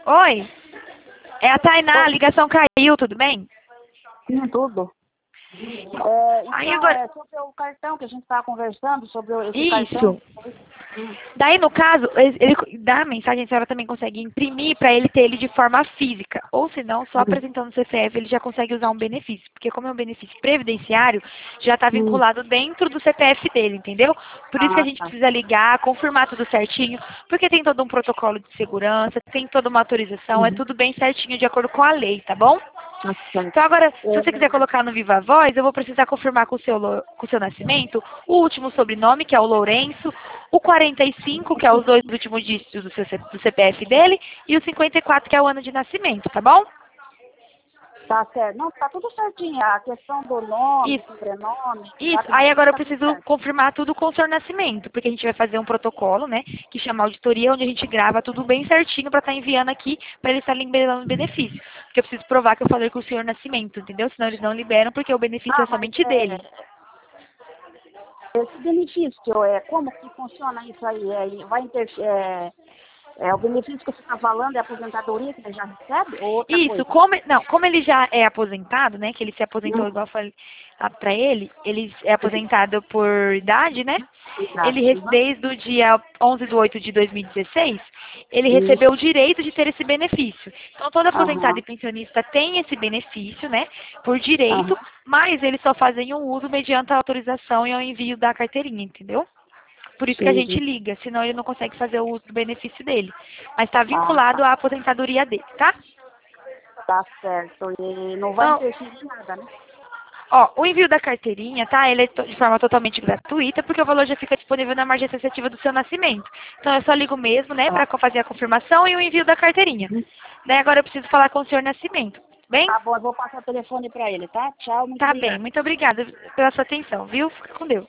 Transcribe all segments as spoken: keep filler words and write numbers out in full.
Oi, é a Tainá, a ligação caiu, tudo bem? Sim, tudo. É, Aí então, agora... é sobre o cartão que a gente estava conversando, sobre o- esse Isso. cartão. Hum. Daí, no caso, ele, ele dá a mensagem, a senhora também consegue imprimir para ele ter ele de forma física. Ou se não, só Hum. apresentando o C P F ele já consegue usar um benefício. Porque como é um benefício previdenciário, já está Hum. vinculado dentro do C P F dele, entendeu? Por isso que a Ah, gente tá. precisa ligar, confirmar tudo certinho, porque tem todo um protocolo de segurança, tem toda uma autorização, é Uhum. tudo bem certinho de acordo com a lei, tá bom? Tá certo. Então agora, se É, você quiser colocar no Viva Voz, eu vou precisar confirmar com o seu, lo- com o seu nascimento o último sobrenome, que é o Lourenço, o quarenta e cinco, que é os dois últimos dígitos do, seu, C- do C P F dele, e o cinquenta e quatro, que é o ano de nascimento, tá bom? tá certo. Não, tá tudo certinho. A questão do nome, Isso. sobrenome, Isso. data de Aí agora nascimento, eu tá tudo preciso certo. confirmar tudo com o seu nascimento, porque a gente vai fazer um protocolo, né, que chama auditoria, onde a gente grava tudo bem certinho para estar enviando aqui, para ele estar liberando o benefício. Porque eu preciso provar que eu falei com o senhor nascimento, entendeu? Senão eles não liberam, porque o benefício é Ah, mas somente dele. é, esse benefício, é, como que funciona isso aí? É, vai inter, é, é, o benefício que você está falando é a aposentadoria que ele já recebe ou outra Isso, coisa? como, não, como ele já é aposentado, né, que ele se aposentou, Hum. igual eu falei para ele, ele é aposentado por idade, né, ele, Exato. re- Uhum. desde o dia onze de oito de dois mil e dezesseis, ele Isso. recebeu o direito de ter esse benefício. Então, todo aposentado Aham. e pensionista tem esse benefício, né, por direito, Aham. mas eles só fazem o uso mediante a autorização e o envio da carteirinha, entendeu? Por isso que a gente Entendi. liga, senão ele não consegue fazer o uso do benefício dele. Mas está Ah, vinculado tá. à aposentadoria dele, tá? Tá certo. E não vai Então, interferir em nada, né? ó, o envio da carteirinha, tá? Ele é to- de forma totalmente gratuita, porque o valor já fica disponível na margem associativa do seu nascimento. Então, eu só ligo mesmo, né, Tá. para fazer a confirmação e o envio da carteirinha. Daí agora eu preciso falar com o senhor Nascimento. Bem? Tá bom, eu vou passar o telefone para ele, tá? Tchau, muito Tá bem. obrigada. Muito obrigada pela sua atenção, viu? Fica com Deus.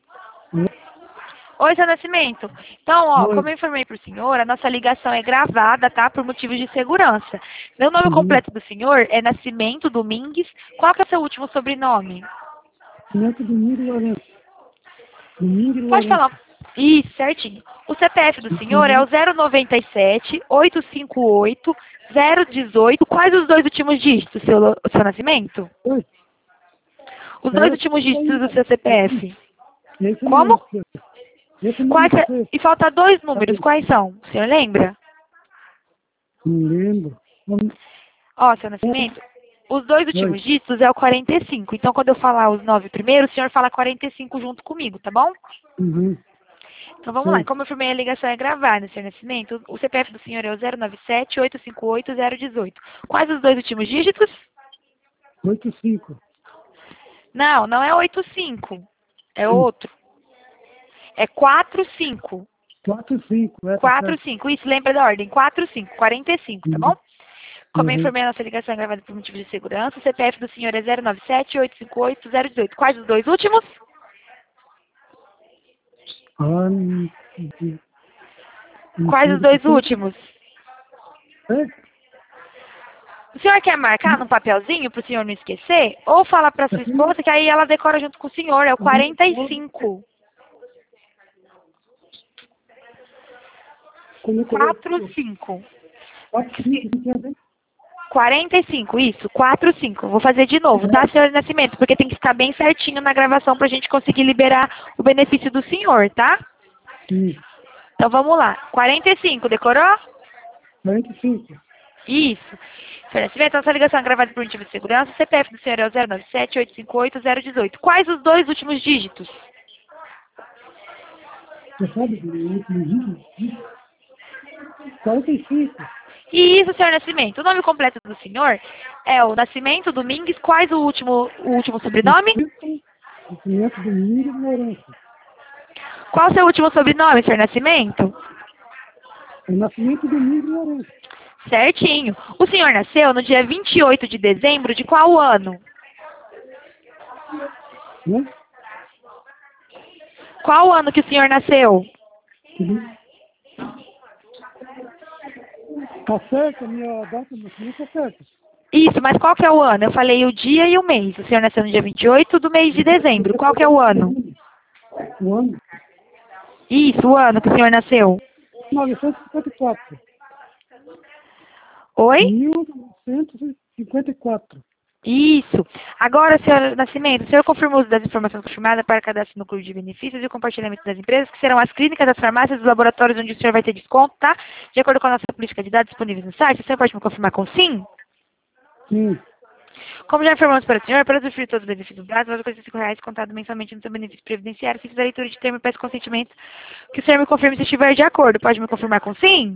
Oi, seu Nascimento. Então, ó, como Oi. eu informei para o senhor, a nossa ligação é gravada, tá? Por motivos de segurança. Meu nome Uhum. completo do senhor é Nascimento Domingues. Qual que é o seu último sobrenome? Neto Domingo Lourenço. Domingo Pode Lourenço. falar. Isso, certinho. O C P F do senhor é Uhum. o zero nove sete, oito cinco oito, zero um oito. Quais os dois últimos dígitos do seu, lo- do seu nascimento? Oi. Os dois É últimos esse dígitos aí. do seu C P F. Esse Como? mesmo. Esse mesmo Quais, que é- você. e falta dois Tá números. bem. Quais são? O senhor lembra? Não lembro. Hum, Ó, seu nascimento. Os dois Oi. últimos dígitos é o quarenta e cinco. Então, quando eu falar os nove primeiros, o senhor fala quarenta e cinco junto comigo, tá bom? Uhum. Então vamos lá. Sei. Como eu informei, a ligação é gravada, senhor Nascimento. O C P F do senhor é o zero nove sete, oito cinco oito, zero um oito. Quais os dois últimos dígitos? Oito cinco. Não, não é oito cinco. É Hum. outro. É quatro cinco. Quatro cinco. É, tá quatro certo. cinco. Isso, lembra da ordem. quatro cinco. quarenta e cinco, tá bom? Uhum. Como eu Uhum. informei, a nossa ligação é gravada por motivo de segurança. O C P F do senhor é zero nove sete, oito cinco oito, zero um oito. Quais os dois últimos? Ah, não, não não Quais sei os do que dois tem. últimos? É? O senhor quer marcar num papelzinho para o senhor não esquecer? Ou fala para sua Assim, esposa que aí ela decora junto com o senhor. É o quarenta e cinco. como é que eu quatro cinco. quatro cinco não quer ver? quarenta e cinco, isso. quatro cinco. Vou fazer de novo, tá, senhor Nascimento? Porque tem que estar bem certinho na gravação para a gente conseguir liberar o benefício do senhor, tá? Sim. Então vamos lá. quarenta e cinco, decorou? quarenta e cinco. Isso. Senhor Nascimento, nossa ligação é gravada por motivo de segurança. O C P F do senhor é o zero nove sete, oito cinco oito, zero um oito. Quais os dois últimos dígitos? Você sabe do último vídeo? quarenta e cinco. E isso, senhor Nascimento. O nome completo do senhor é o Nascimento Domingues. Quais o último, o último sobrenome? Neto Domingo Lourenço. Qual o seu último sobrenome, senhor Nascimento? É Nascimento Domingo Lourenço. Certinho. O senhor nasceu no dia vinte e oito de dezembro de qual ano? Né? Qual ano que o senhor nasceu? Tudo. Tá certo, a minha data de nascimento tá certa. Isso, mas qual que é o ano? Eu falei o dia e o mês. O senhor nasceu no dia vinte e oito do mês de dezembro. Qual que é o ano? O ano Isso, o ano que o senhor nasceu. novecentos e cinquenta e quatro. Oi? mil novecentos e cinquenta e quatro. Isso. Agora, senhor Nascimento, o senhor confirma o uso das informações confirmadas para cadastro no clube de benefícios e o compartilhamento das empresas, que serão as clínicas, as farmácias, os laboratórios onde o senhor vai ter desconto, tá? De acordo com a nossa política de dados disponíveis no site, o senhor pode me confirmar com sim? Sim. Como já informamos para o senhor, para usufruir todos os benefícios dados, vai custar cinco reais contado mensalmente no seu benefício previdenciário. Se fizer a leitura de termo e peço consentimento, que o senhor me confirme se estiver de acordo. Pode me confirmar com sim?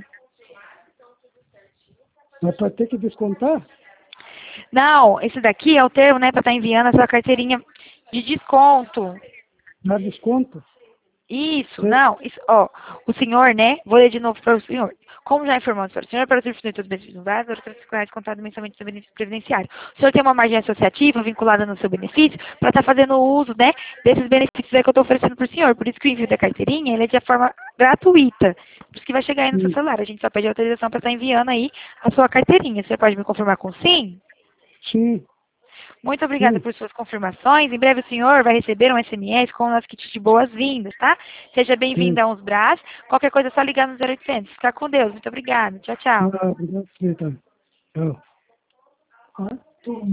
Mas vai ter que descontar? Não, esse daqui é o termo, né, para estar enviando a sua carteirinha de desconto. Dá desconto? Isso, Sim. não, isso, ó, o senhor, né, vou ler de novo para o senhor. Como já informamos para o senhor, para o usufruir todos os benefícios dados, os cinco reais contado mensalmente do seu benefício previdenciário. O senhor tem uma margem associativa vinculada no seu benefício para estar fazendo uso, né, desses benefícios aí que eu estou oferecendo para o senhor. Por isso que o envio da carteirinha, ele é de forma gratuita. Por isso que vai chegar aí no seu Sim. celular. A gente só pede autorização para estar enviando aí a sua carteirinha. Você pode me confirmar com sim? Sim. Muito obrigada Sim. por suas confirmações. Em breve o senhor vai receber um S M S com o nosso kit de boas-vindas, tá? Seja bem-vindo Sim. a Uns Brás. Qualquer coisa é só ligar no zero oitocentos. Fica com Deus. Muito obrigada. Tchau, tchau. Ah, obrigado. Tchau. Ah,